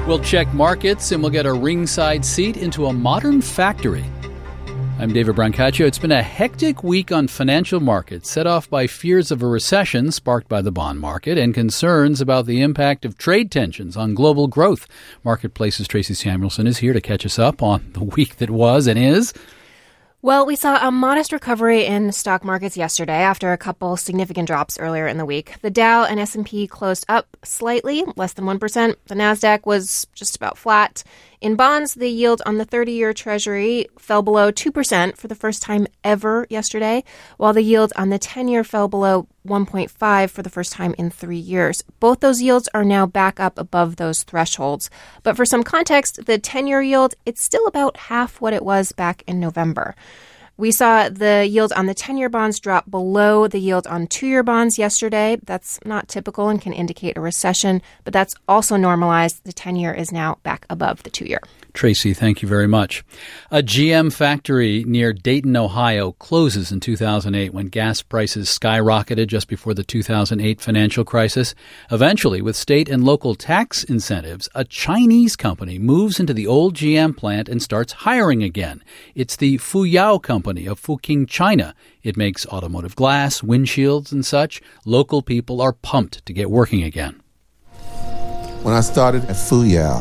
We'll check markets and we'll get a ringside seat into a modern factory. I'm David Brancaccio. It's been a hectic week on financial markets, set off by fears of a recession sparked by the bond market and concerns about the impact of trade tensions on global growth. Marketplace's Tracy Samuelson is here to catch us up on the week that was and is. Well, we saw a modest recovery in stock markets yesterday after a couple significant drops earlier in the week. The Dow and S&P closed up slightly, less than 1%. The Nasdaq was just about flat. In bonds, the yield on the 30-year Treasury fell below 2% for the first time ever yesterday, while the yield on the 10-year fell below 1.5 for the first time in 3 years. Both those yields are now back up above those thresholds. But for some context, the 10-year yield, it's still about half what it was back in November. We saw the yield on the 10-year bonds drop below the yield on 2-year bonds yesterday. That's not typical and can indicate a recession, but that's also normalized. The 10-year is now back above the 2-year. Tracy, thank you very much. A GM factory near Dayton, Ohio closes in 2008 when gas prices skyrocketed just before the 2008 financial crisis. Eventually, with state and local tax incentives, a Chinese company moves into the old GM plant and starts hiring again. It's the Fuyao Company of Fuqing, China. It makes automotive glass, windshields, and such. Local people are pumped to get working again. When I started at Fuyao,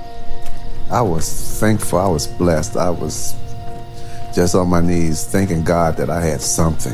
I was thankful, I was blessed. I was just on my knees thanking God that I had something.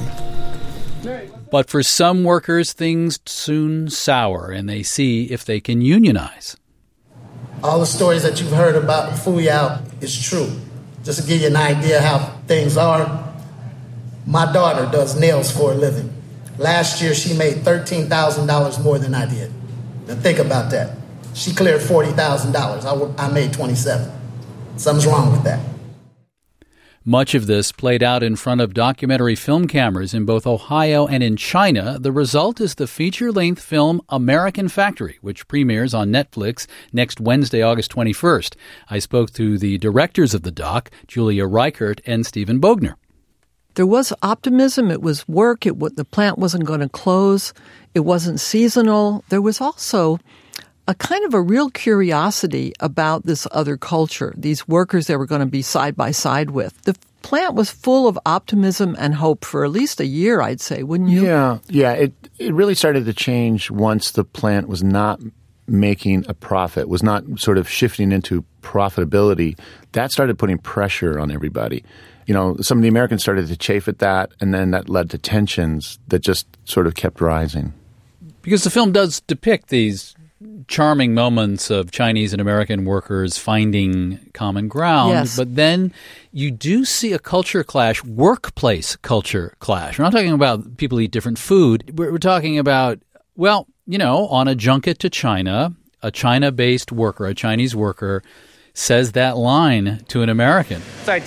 But for some workers, things soon sour, and they see if they can unionize. All the stories that you've heard about Fuyao is true. Just to give you an idea how things are, my daughter does nails for a living. Last year, she made $13,000 more than I did. Now think about that. She cleared $40,000. I made $27,000. Something's wrong with that. Much of this played out in front of documentary film cameras in both Ohio and in China. The result is the feature-length film American Factory, which premieres on Netflix next Wednesday, August 21st. I spoke to the directors of the doc, Julia Reichert and Stephen Bogner. There was optimism. It was work. The plant wasn't going to close. It wasn't seasonal. There was also a kind of a real curiosity about this other culture, these workers they were going to be side by side with. The plant was full of optimism and hope for at least a year, I'd say, wouldn't you? Yeah. It really started to change once the plant was not making a profit, was not sort of shifting into profitability. That started putting pressure on everybody. You know, some of the Americans started to chafe at that, and then that led to tensions that just sort of kept rising. Because the film does depict these charming moments of Chinese and American workers finding common ground. Yes. But then you do see a culture clash, workplace culture clash. We're not talking about people eat different food. We're talking about, well, you know, on a junket to China, a China-based worker, a Chinese worker, says that line to an American.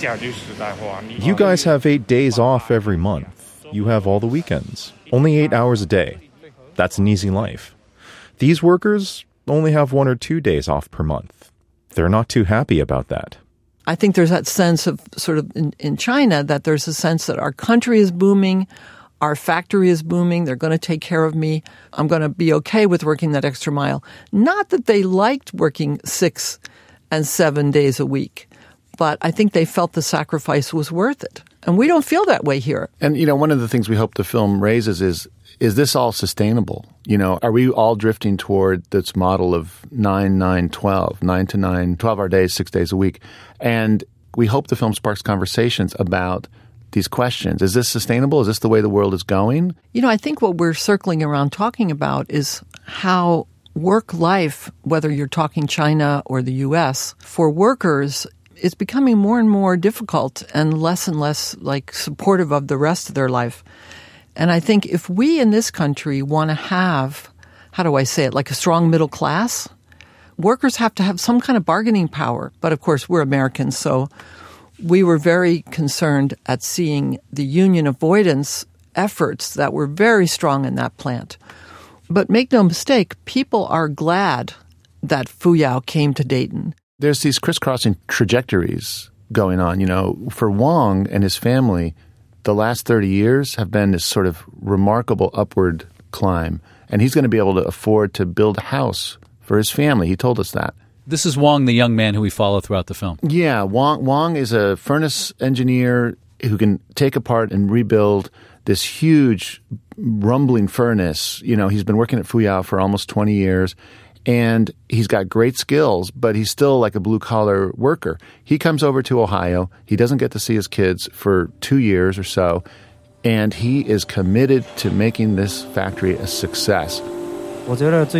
You guys have 8 days off every month. You have all the weekends. Only 8 hours a day. That's an easy life. These workers only have 1 or 2 days off per month. They're not too happy about that. I think there's that sense of sort of in China that there's a sense that our country is booming, our factory is booming, they're going to take care of me, I'm going to be okay with working that extra mile. Not that they liked working 6 and 7 days a week, but I think they felt the sacrifice was worth it. And we don't feel that way here. And, you know, one of the things we hope the film raises is this all sustainable? You know, are we all drifting toward this model of 9-9-12, 9 to 9, 12-hour days, 6 days a week? And we hope the film sparks conversations about these questions. Is this sustainable? Is this the way the world is going? You know, I think what we're circling around talking about is how work life, whether you're talking China or the U.S., for workers is becoming more and more difficult and less like supportive of the rest of their life. And I think if we in this country want to have, how do I say it, like a strong middle class, workers have to have some kind of bargaining power. But of course, we're Americans, so we were very concerned at seeing the union avoidance efforts that were very strong in that plant. But make no mistake, people are glad that Fuyao came to Dayton. There's these crisscrossing trajectories going on. You know, for Wong and his family, the last 30 years have been this sort of remarkable upward climb. And he's going to be able to afford to build a house for his family. He told us that. This is Wong, the young man who we follow throughout the film. Yeah, Wong is a furnace engineer who can take apart and rebuild this huge rumbling furnace. You know, he's been working at Fuyao for almost 20 years, and he's got great skills, but he's still like a blue-collar worker. He comes over to Ohio. He doesn't get to see his kids for 2 years or so, and he is committed to making this factory a success. I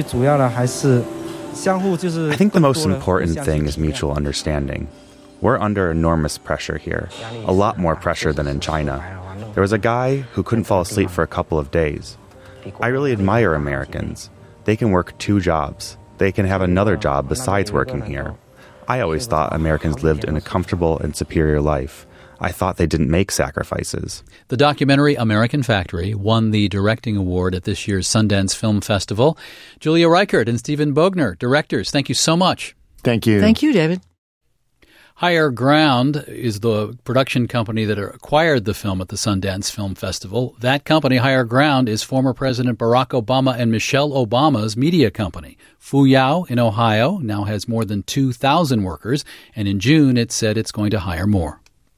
think the most important thing is mutual understanding. We're under enormous pressure here, a lot more pressure than in China. There was a guy who couldn't fall asleep for a couple of days. I really admire Americans. They can work 2 jobs. They can have another job besides working here. I always thought Americans lived in a comfortable and superior life. I thought they didn't make sacrifices. The documentary American Factory won the directing award at this year's Sundance Film Festival. Julia Reichert and Stephen Bogner, directors, thank you so much. Thank you. Thank you, David. Higher Ground is the production company that acquired the film at the Sundance Film Festival. That company, Higher Ground, is former President Barack Obama and Michelle Obama's media company. Fuyao in Ohio now has more than 2,000 workers, and in June it said it's going to hire more.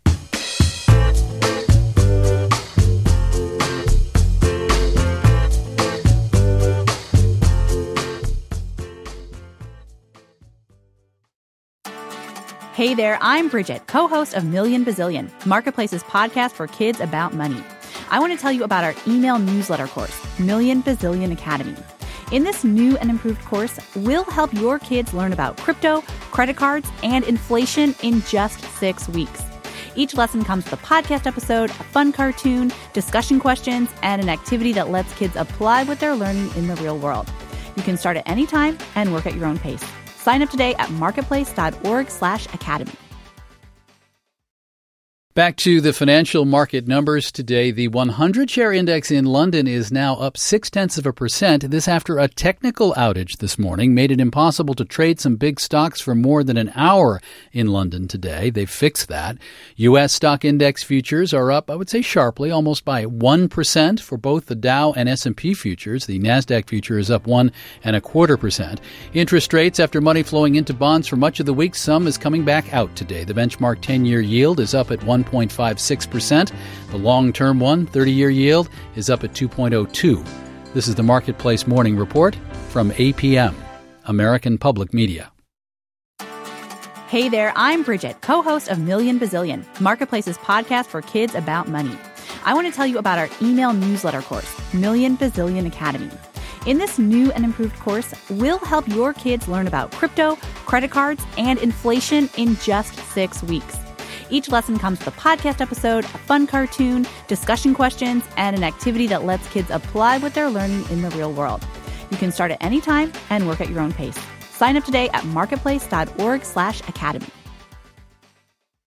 Hey there, I'm Bridget, co-host of Million Bazillion, Marketplace's podcast for kids about money. I want to tell you about our email newsletter course, Million Bazillion Academy. In this new and improved course, we'll help your kids learn about crypto, credit cards, and inflation in just 6 weeks. Each lesson comes with a podcast episode, a fun cartoon, discussion questions, and an activity that lets kids apply what they're learning in the real world. You can start at any time and work at your own pace. Sign up today at marketplace.org/academy. Back to the financial market numbers today. The 100-share index in London is now up 0.6%. This after a technical outage this morning made it impossible to trade some big stocks for more than an hour in London today. They fixed that. U.S. stock index futures are up, I would say sharply, almost by 1% for both the Dow and S&P futures. The NASDAQ future is up 1.25%. Interest rates, after money flowing into bonds for much of the week, some is coming back out today. The benchmark 10-year yield is up at 1.56%. The long-term one, 30-year yield, is up at 2.02. This is the Marketplace Morning Report from APM, American Public Media. Hey there, I'm Bridget, co-host of Million Bazillion, Marketplace's podcast for kids about money. I want to tell you about our email newsletter course, Million Bazillion Academy. In this new and improved course, we'll help your kids learn about crypto, credit cards, and inflation in just 6 weeks. Each lesson comes with a podcast episode, a fun cartoon, discussion questions, and an activity that lets kids apply what they're learning in the real world. You can start at any time and work at your own pace. Sign up today at marketplace.org/academy.